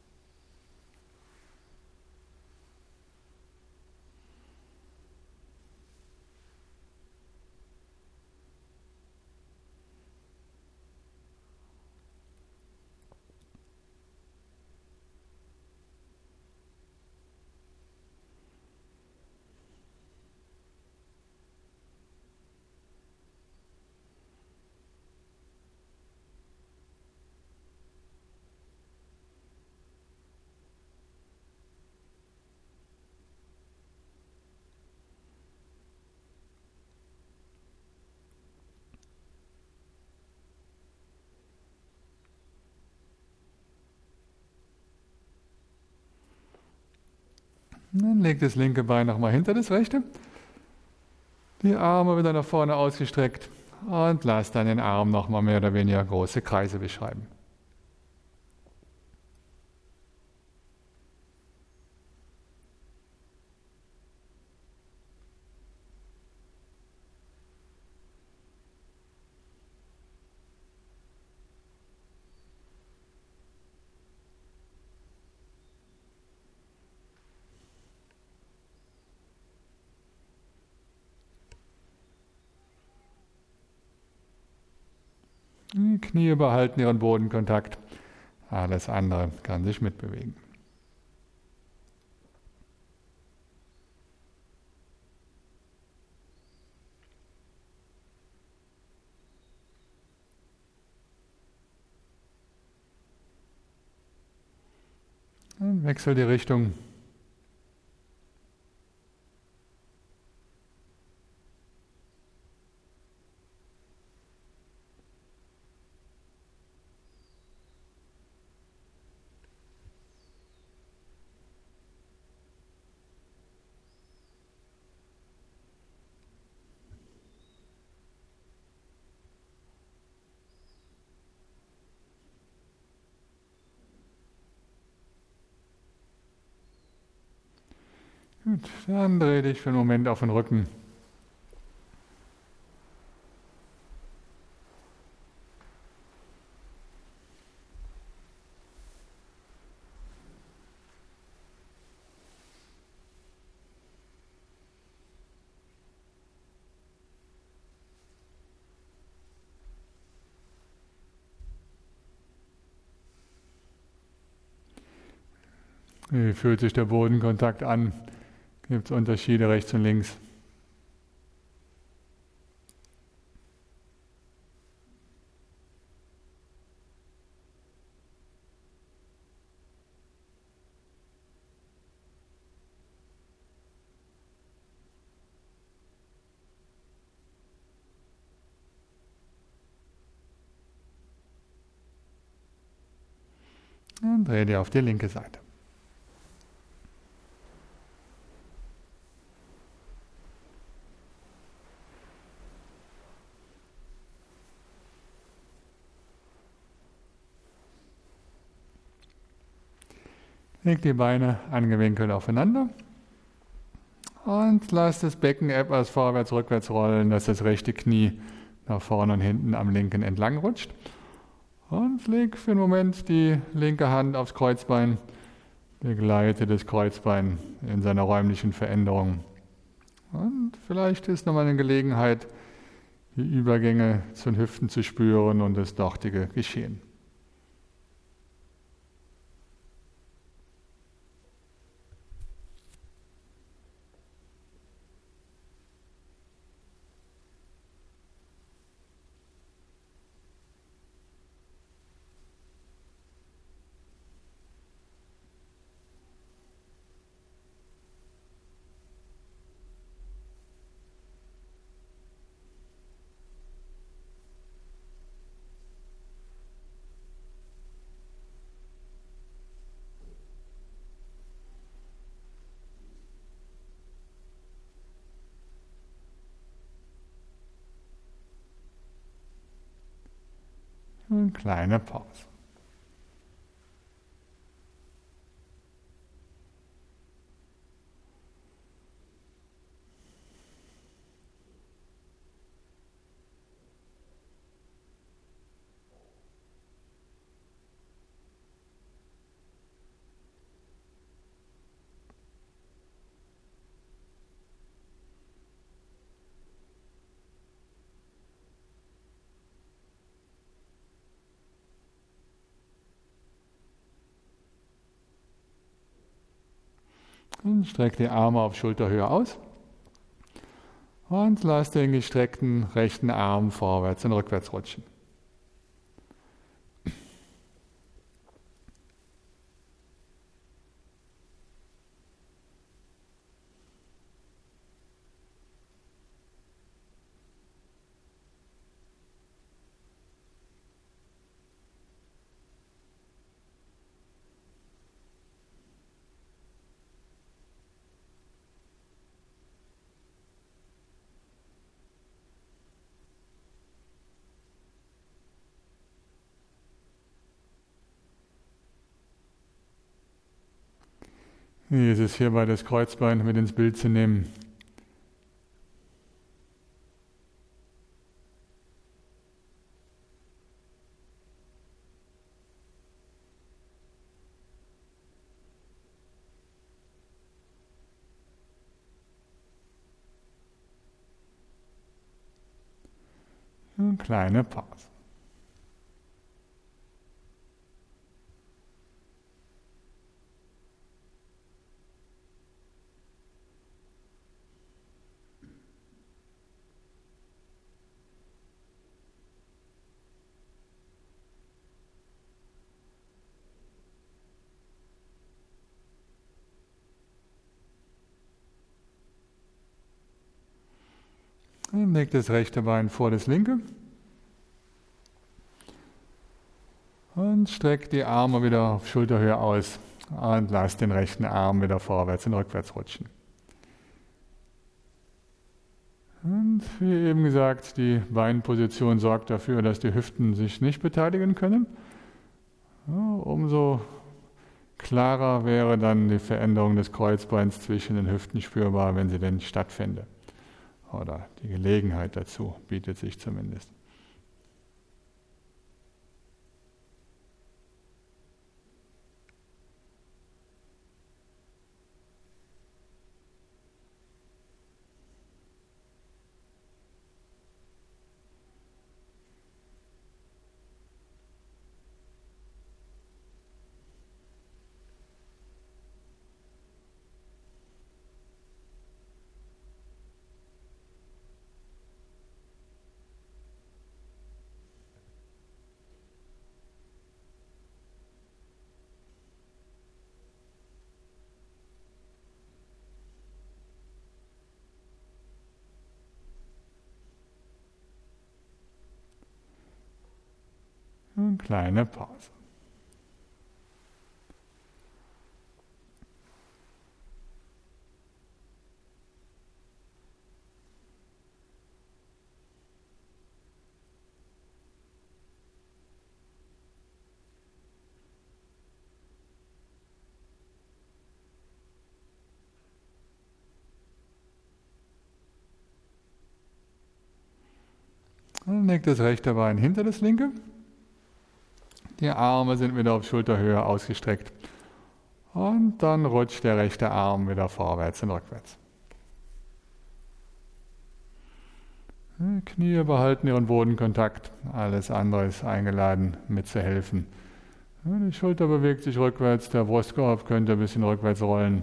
Dann leg das linke Bein nochmal hinter das rechte. Die Arme wieder nach vorne ausgestreckt und lass dann den Arm nochmal mehr oder weniger große Kreise beschreiben. Die Knie behalten ihren Bodenkontakt. Alles andere kann sich mitbewegen. Dann wechsel die Richtung. Gut, dann dreh dich für einen Moment auf den Rücken. Wie fühlt sich der Bodenkontakt an? Gibt es Unterschiede rechts und links? Und dreh dir auf die linke Seite. Leg die Beine angewinkelt aufeinander und lass das Becken etwas vorwärts, rückwärts rollen, dass das rechte Knie nach vorne und hinten am linken entlang rutscht. Und leg für einen Moment die linke Hand aufs Kreuzbein, begleite das Kreuzbein in seiner räumlichen Veränderung. Und vielleicht ist nochmal eine Gelegenheit, die Übergänge zu den Hüften zu spüren und das dortige Geschehen. Eine kleine Pause. Und streck die Arme auf Schulterhöhe aus und lass den gestreckten rechten Arm vorwärts und rückwärts rutschen. Jesus hierbei das Kreuzbein mit ins Bild zu nehmen. Eine kleine Pause. Und leg das rechte Bein vor das linke. Und streck die Arme wieder auf Schulterhöhe aus. Und lass den rechten Arm wieder vorwärts und rückwärts rutschen. Und wie eben gesagt, die Beinposition sorgt dafür, dass die Hüften sich nicht beteiligen können. Ja, umso klarer wäre dann die Veränderung des Kreuzbeins zwischen den Hüften spürbar, wenn sie denn stattfände. Oder die Gelegenheit dazu bietet sich zumindest. Eine kleine Pause. Dann legt das rechte Bein hinter das linke. Die Arme sind wieder auf Schulterhöhe ausgestreckt. Und dann rutscht der rechte Arm wieder vorwärts und rückwärts. Die Knie behalten ihren Bodenkontakt. Alles andere ist eingeladen, mitzuhelfen. Die Schulter bewegt sich rückwärts, der Brustkorb könnte ein bisschen rückwärts rollen.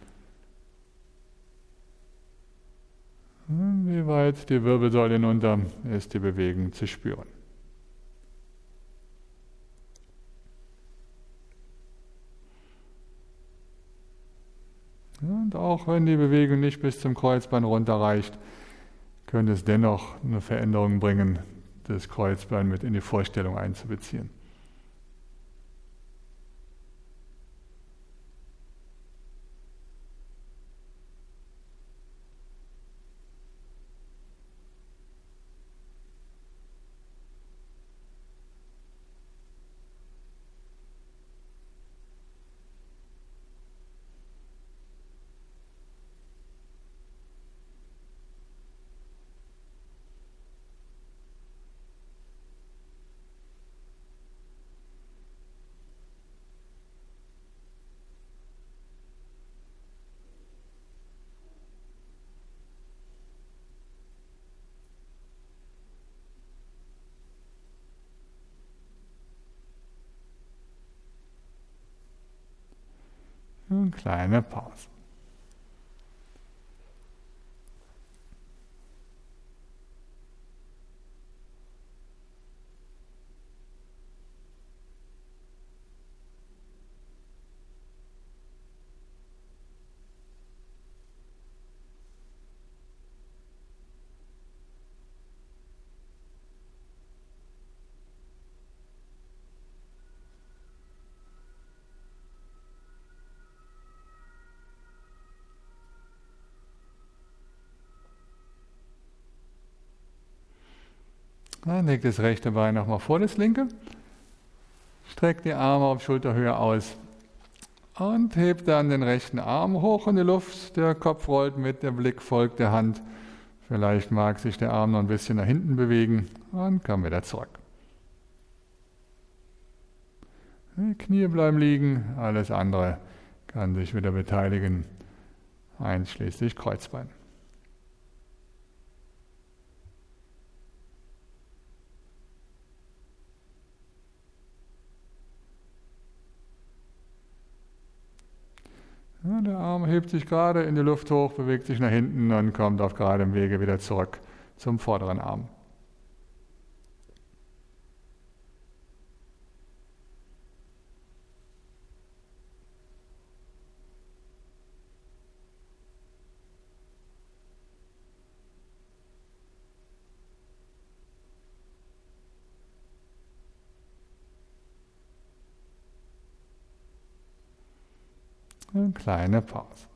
Wie weit die Wirbelsäule hinunter ist die Bewegung zu spüren. Und auch wenn die Bewegung nicht bis zum Kreuzbein runterreicht, könnte es dennoch eine Veränderung bringen, das Kreuzbein mit in die Vorstellung einzubeziehen. Eine kleine Pause. Dann legt das rechte Bein nochmal vor das linke, streckt die Arme auf Schulterhöhe aus und hebt dann den rechten Arm hoch in die Luft. Der Kopf rollt mit, der Blick folgt der Hand. Vielleicht mag sich der Arm noch ein bisschen nach hinten bewegen und kommt wieder zurück. Die Knie bleiben liegen, alles andere kann sich wieder beteiligen, einschließlich Kreuzbein. Ja, der Arm hebt sich gerade in die Luft hoch, bewegt sich nach hinten und kommt auf geradem Wege wieder zurück zum vorderen Arm. Eine kleine Pause.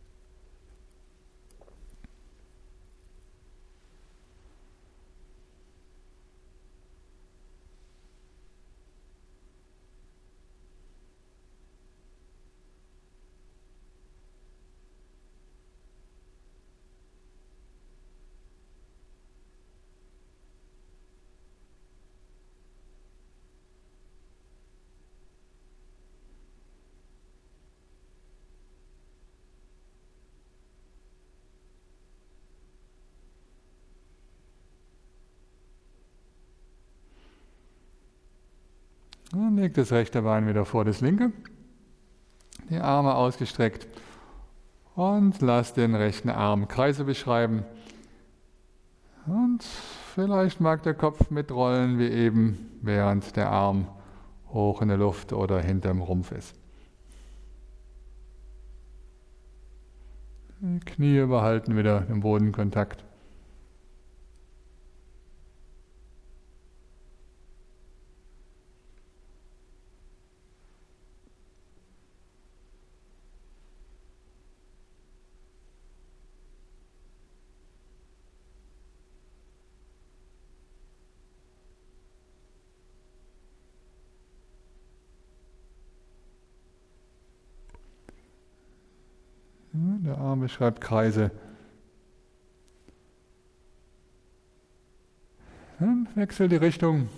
Dann legt das rechte Bein wieder vor das linke, die Arme ausgestreckt und lasst den rechten Arm Kreise beschreiben. Und vielleicht mag der Kopf mitrollen wie eben, während der Arm hoch in der Luft oder hinterm Rumpf ist. Die Knie behalten wieder den Bodenkontakt. Der Arm beschreibt Kreise. Dann Wechsel die Richtung.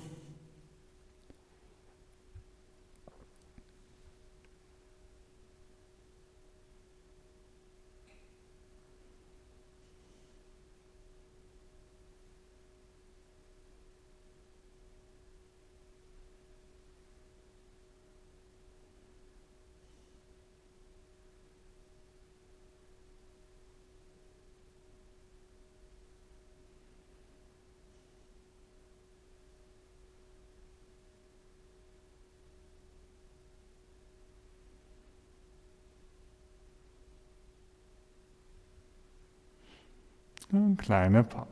Eine kleine Pause.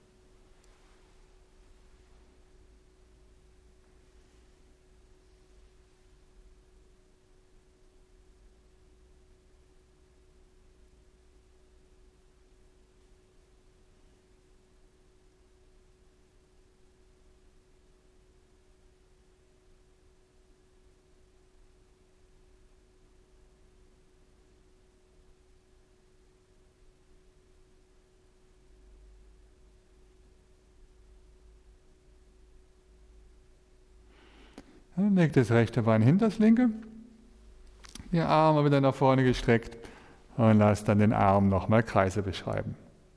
Dann legt das rechte Bein hinter das linke, die Arme wieder nach vorne gestreckt und lasst dann den Arm nochmal Kreise beschreiben.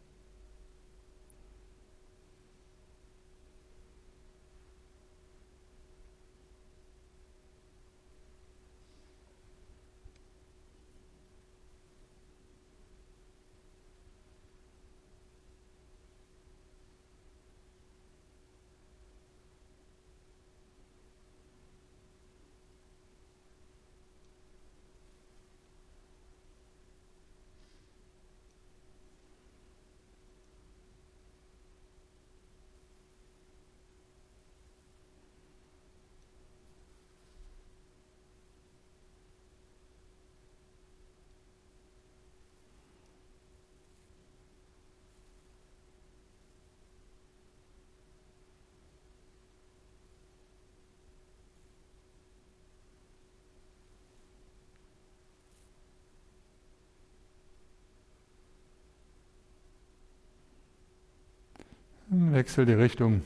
Wechsel die Richtung.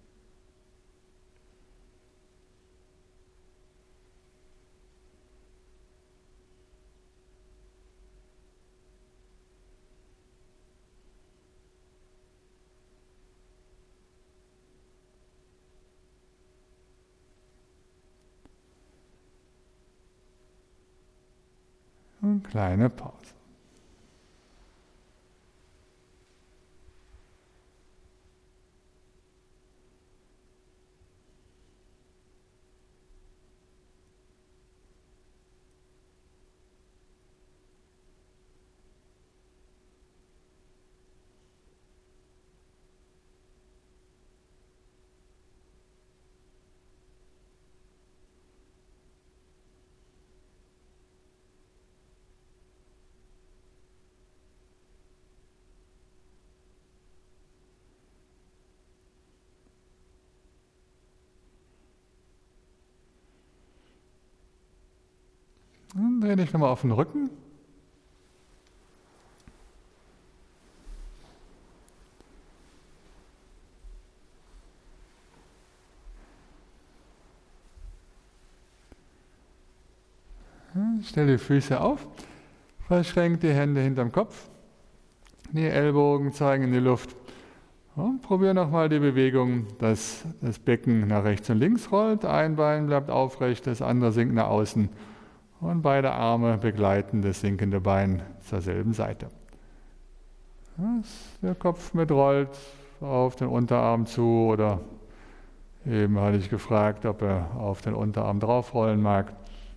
Und kleine Pause. Dann dreh dich nochmal auf den Rücken. Stell die Füße auf, verschränk die Hände hinterm Kopf, die Ellbogen zeigen in die Luft. Und probier nochmal die Bewegung, dass das Becken nach rechts und links rollt, ein Bein bleibt aufrecht, das andere sinkt nach außen und beide Arme begleiten das sinkende Bein zur selben Seite. Dass der Kopf mitrollt auf den Unterarm zu oder eben hatte ich gefragt, ob er auf den Unterarm draufrollen mag.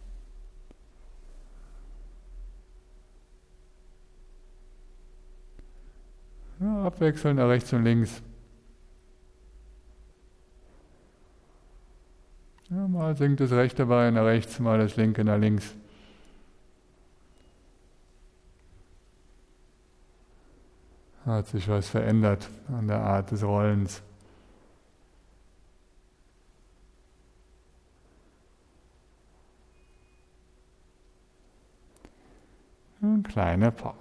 Ja, abwechselnd nach rechts und links. Ja, mal sinkt das rechte Bein nach rechts, mal das linke nach links. Hat sich was verändert an der Art des Rollens. Eine kleine Pause.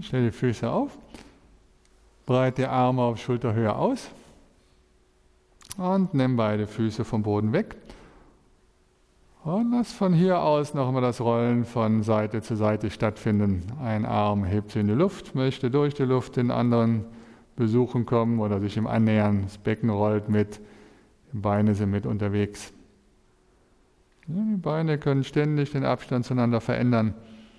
Stell die Füße auf, breite die Arme auf Schulterhöhe aus und nimm beide Füße vom Boden weg. Und lass von hier aus nochmal das Rollen von Seite zu Seite stattfinden. Ein Arm hebt sich in die Luft, möchte durch die Luft den anderen besuchen kommen oder sich ihm annähern. Das Becken rollt mit, die Beine sind mit unterwegs. Ja, die Beine können ständig den Abstand zueinander verändern.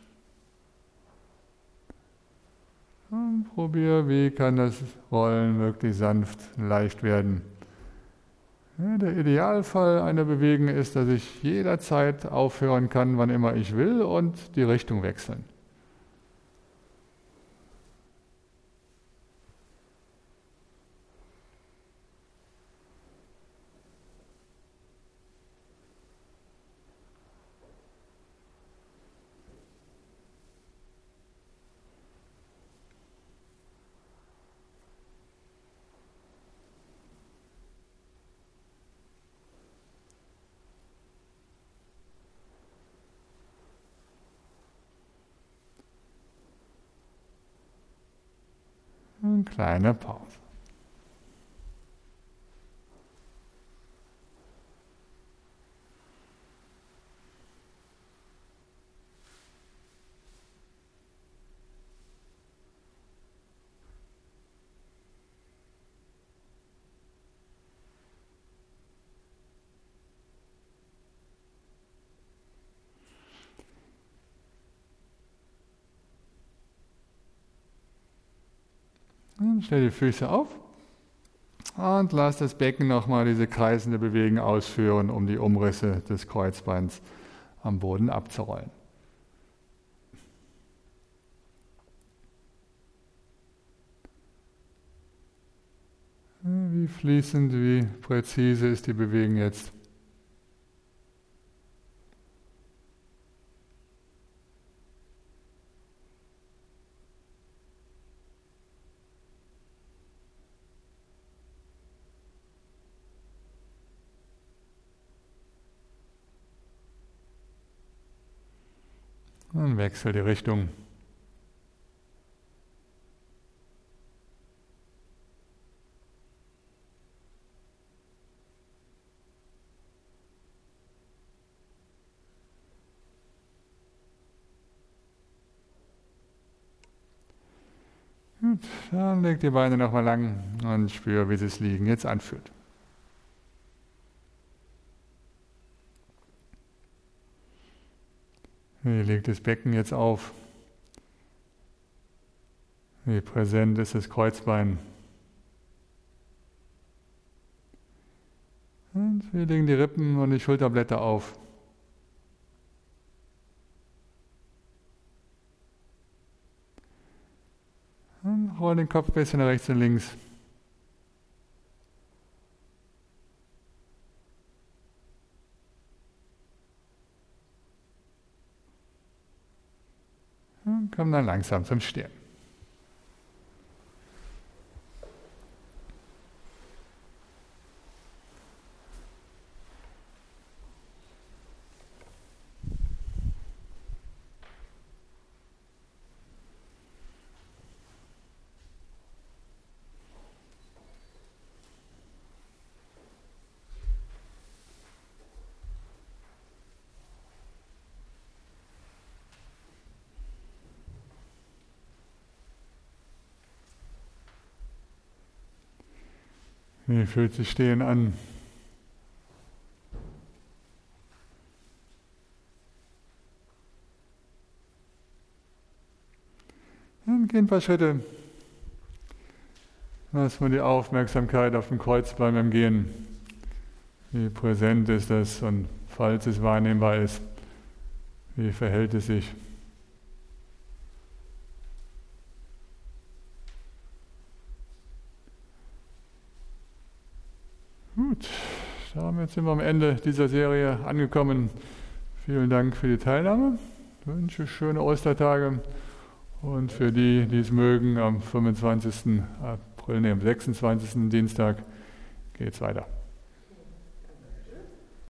Und probier, wie kann das Rollen wirklich sanft, leicht werden. Ja, der Idealfall einer Bewegung ist, dass ich jederzeit aufhören kann, wann immer ich will und die Richtung wechseln. Eine kleine Pause. Stell die Füße auf und lass das Becken nochmal diese kreisende Bewegung ausführen, um die Umrisse des Kreuzbeins am Boden abzurollen. Wie fließend, wie präzise ist die Bewegung jetzt? Und wechsel die Richtung. Gut, dann leg die Beine nochmal lang und spür, wie das Liegen jetzt anfühlt. Wie liegt das Becken jetzt auf? Wie präsent ist das Kreuzbein? Und wie liegen die Rippen und die Schulterblätter auf? Und roll den Kopf ein bisschen nach rechts und links. Und komm dann langsam zum Stehen. Wie fühlt sich Stehen an? Dann gehen ein paar Schritte. Lass mal die Aufmerksamkeit auf dem Kreuzbein beim Gehen. Wie präsent ist das und falls es wahrnehmbar ist, wie verhält es sich? Gut, damit sind wir am Ende dieser Serie angekommen. Vielen Dank für die Teilnahme. Ich wünsche schöne Ostertage und für die, die es mögen, am 25. April, am 26. Dienstag geht es weiter.